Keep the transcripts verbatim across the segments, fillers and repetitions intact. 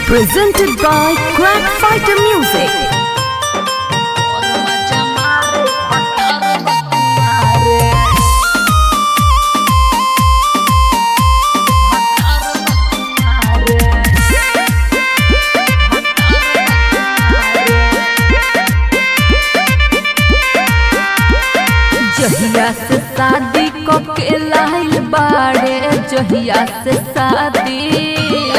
Presented by Crack Fighter Music. जहिया से शादी को के लाइल बाड़े, जहिया से शादी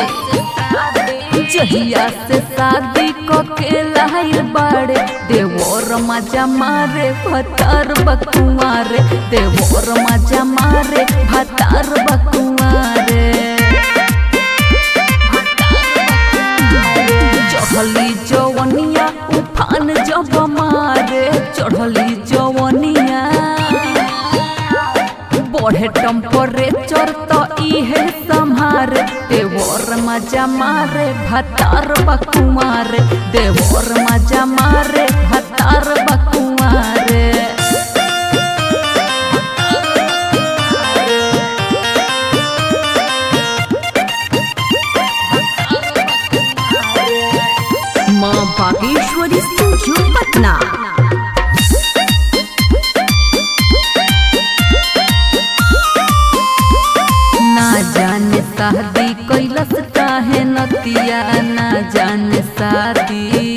जहिया से शादी को के लाइल बाड़े, देवोर मजा मारे भतार बकुआरे, देवोर मजा मारे भतार बकुआरे। चढ़ली जवनिया उफान जब मारे, चढ़ली जवनिया बढ़े टेम्परेचर तो इहे संहारे, देवोर मजा मारे भतार बकुआरे, देवोर मजा मारे भतार बकुआरे। माँ बागेश्वरी स्टूडियो पटना। ना जाने शादी कैलस काहे नतिया, ना जाने शादी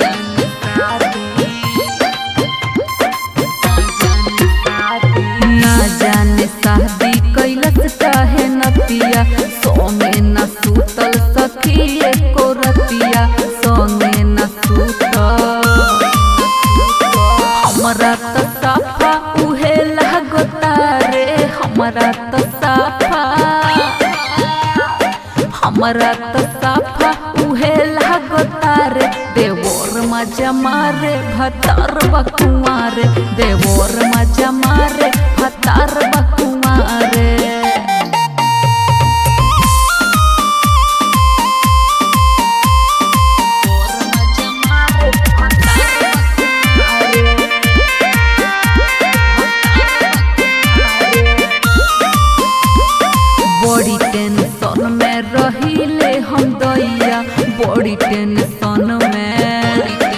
ना जाने शादी कैलस काहे नतिया, सोमे न सूतल सखी एको रतिया, सोमे न सूतल। हमरा त साफा उहे लागता रे, हमरा त साफा हमरा त साफा उहे लागता रे, देवोर मजा मारे भतार बकुआरे, देवोर मजा मारे भतार बकुआरे। बड़ी टेंशन में रहिले हम दैया, बड़ी टेंशन में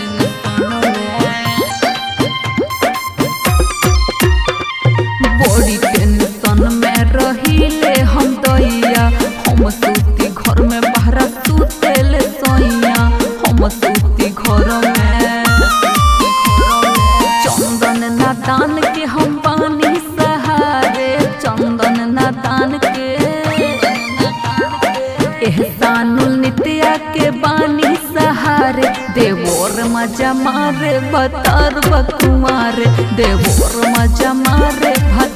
बड़ी टेंशन में रहिले हम दैया, हम सूती घर में बहरा सुतेले सैया, हम सूती घर में। चंदन नादान के हम पानी सहारे, चंदन नादान के एहसानुल नित्या के बानी सहारे, देवोर मजा मारे भतार बकुआरे, देवोर मजा मारे भतार